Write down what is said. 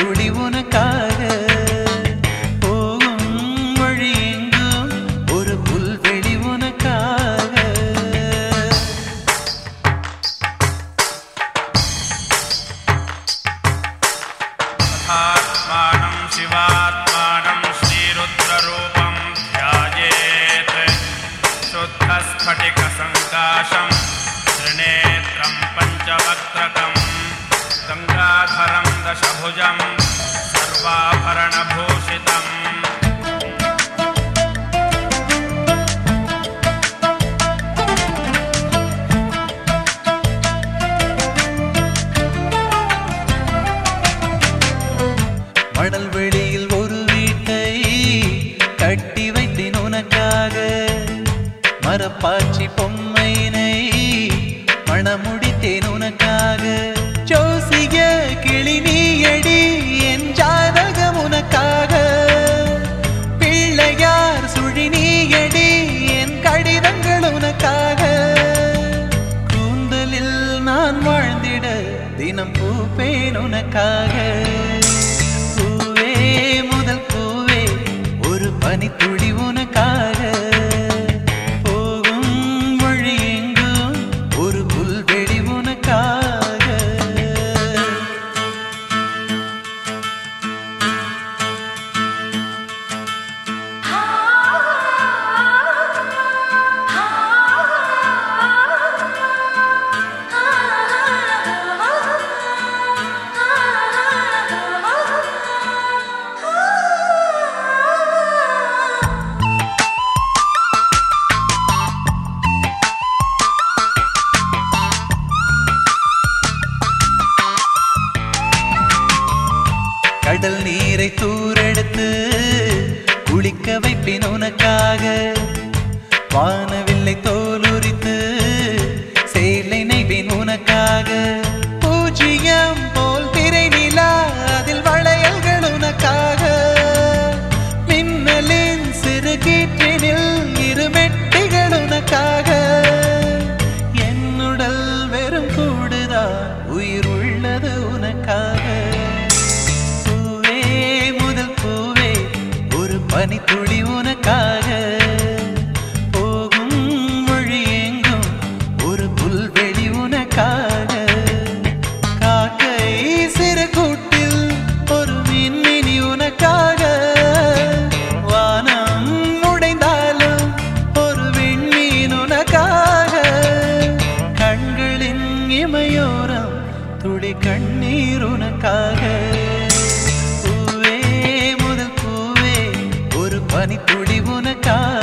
பனித்துளி உனக்காக போகும் வழி எங்கும் ஒரு புல்வெளி உனக்காக ஆத்மானம் சிவாத்மானம் ஸ்ரீருத்ரரூபம் த்யாயேத் சுத்தஸ்படிக சங்காசம் त्रिनेत्रं पञ्चवक्त्रकं गङ्गाधरं दशभुजं सर्वाभरणभूषितम् மணல் வெளியில் ஒரு வீட்டை கட்டி வைத்தேன் உனக்காக மரப்பாச்சி பொம்மையினை மணமுடித்தேன் உனக்காக ஜோசிய கிளி நீயடி என் ஜாதகம் உனக்காக பிள்ளையார் சுழி நீயடி என் கடிதங்கள் உனக்காக கூந்தலில் நான் வாழ்ந்திட தினம் பூப்பேன் உனக்காக பூவே முதல் பூவே ஒரு பனித்துளி உனக்காக கடல் நீரை தூரெடுத்து குளிக்க வைப்பேன் உனக்காக வானவில்லை தோலுரித்து சேலை நெய்வேன் உனக்காக பூஜ்ஜியம் போல் திரை நிலா அதில் வளையல்கள் உனக்காக மின்னலின் சிறு கீற்றினில் இருமெட்டிகள் உனக்காக என்னுடல் வெறும் கூடுதான் உயிர் உள்ளது உனக்காக பனித்துளி உனக்காக போகும் வழி எங்கும் ஒரு புல்வெளி உனக்காக காக்கை சிறு கூட்டில் ஒரு மின்மினி உனக்காக வானம் உடைந்தாலும் ஒரு விண்மீன் உனக்காக கண்களின் இமையோரம் துளி கண்ணீர் உனக்காக பனித்துளி உனக்காக